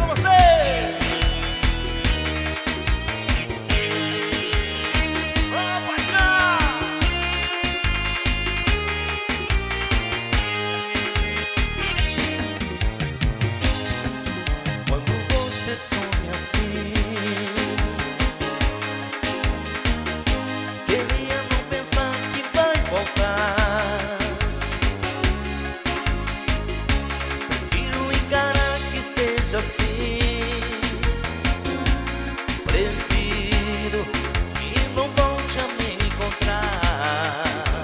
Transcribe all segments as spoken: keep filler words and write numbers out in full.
você. Ô, paixão! Quando você sonha assim, queria não pensar que vai voltar. Prefiro encarar que seja assim. Prefiro que não volte a me encontrar.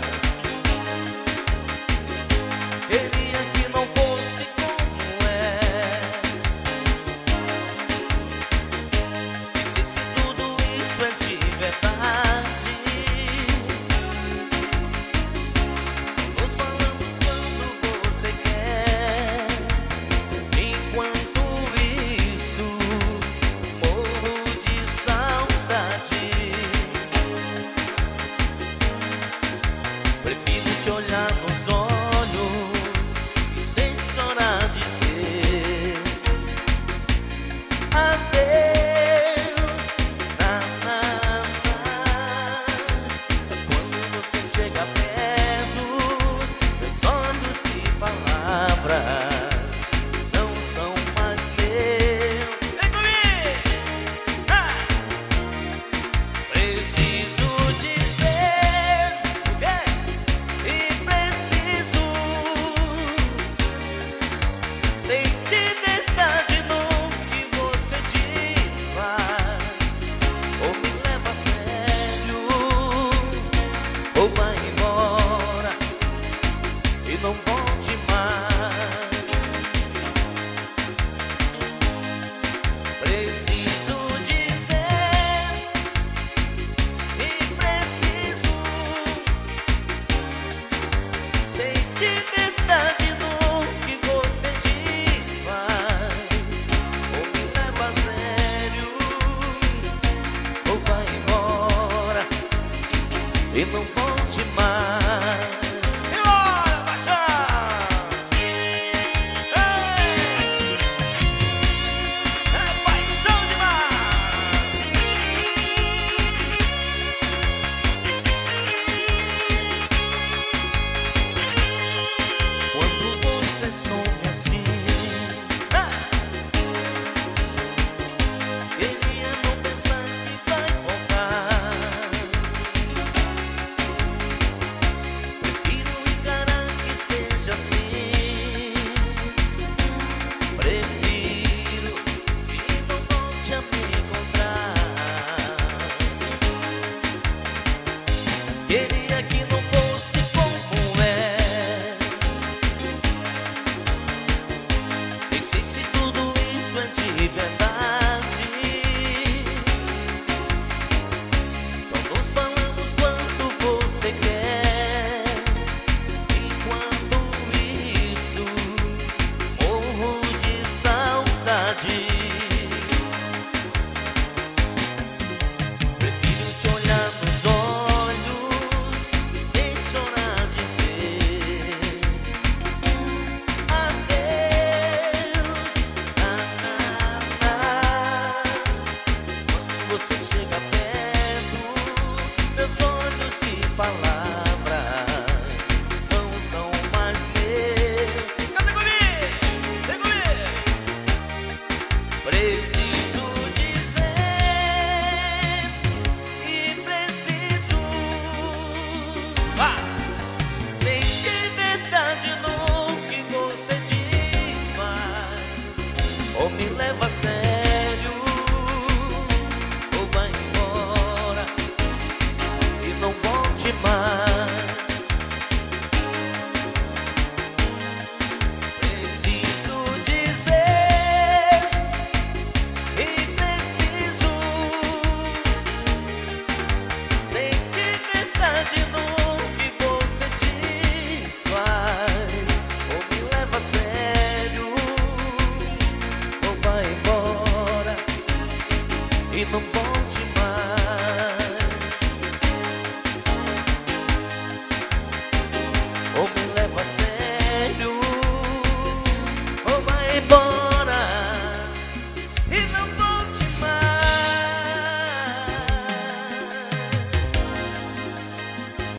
Queria que não fosse como é. E se tudo isso é de verdade, só nos falamos quando você quer. Enquanto isso, morro de saudade. Prefiro te olhar nos olhos e sem chorar dizer adeus, na, na, na. Mas quando você chega perto, meus olhos e palavras não são mais meus. Vem comigo! Ah! Preciso dizer o quê? E preciso sentir verdade no que você diz, faz. Ou me leva a sério, ou vai embora e não volte mais. Preciso dizer e preciso sentir verdade no que você diz, faz. Ou me leva a sério, ou vai embora e não volte mais. E bora, paixão! Ei! É paixão demais! Quando você sonha assim, Ah! queria não pensar que vai voltar. Prefiro encarar que seja assim. Prefiro que não volte a me encontrar. Queria que não fosse como é. E sei se tudo isso é de verdade.